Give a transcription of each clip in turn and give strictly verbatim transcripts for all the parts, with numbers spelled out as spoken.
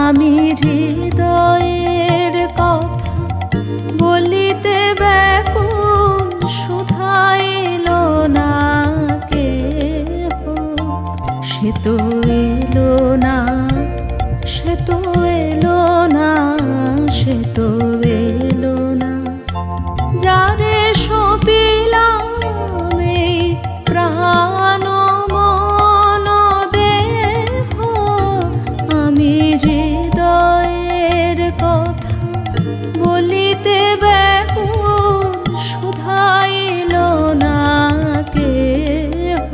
আমি হৃদয়ের কথা বলিতে ব্যাকুল, শুধাইল না কেহ। সে তো এলো না, সে তো এলো না, সে তো এলো না। যারে সপিলাম এই প্রাণ মন দেহ, আমি হৃদয়ের কথা বলিতে ব্যাকুল, শুধাইল না কেহ।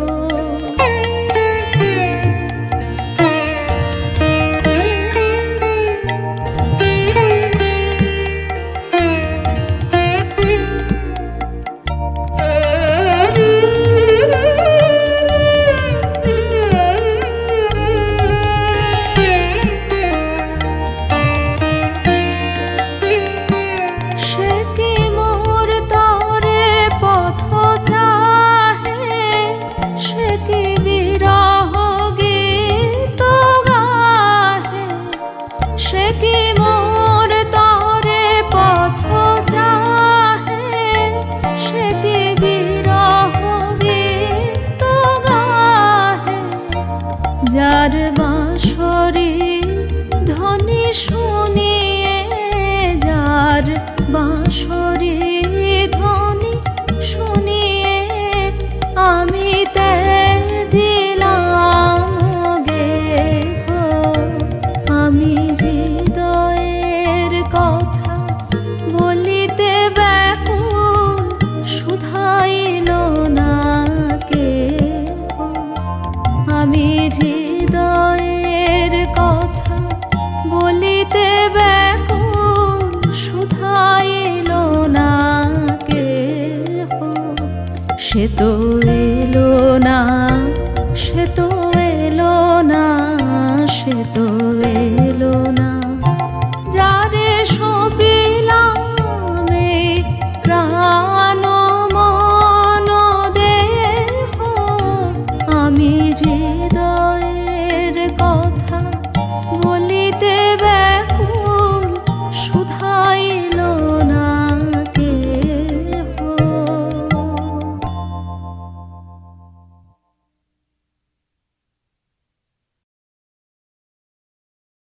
যার বাঁশরি ধ্বনি শুনিয়ে, যার বাঁশরি ধ্বনি শুনিয়ে আমি তেজিলাম গেহ। আমি হৃদয়ের কথা বলিতে ব্যাকুল, শুধাইল না কেহ। আমি হৃদয়ের কথা বলিতে ব্যাকুল, শুধাইল না কেহ। সে তো এলো না, সে তো এলো না, সে তো এলো না। যারে সপিলাম এই প্রাণ মন দেহ, আমি হৃদয়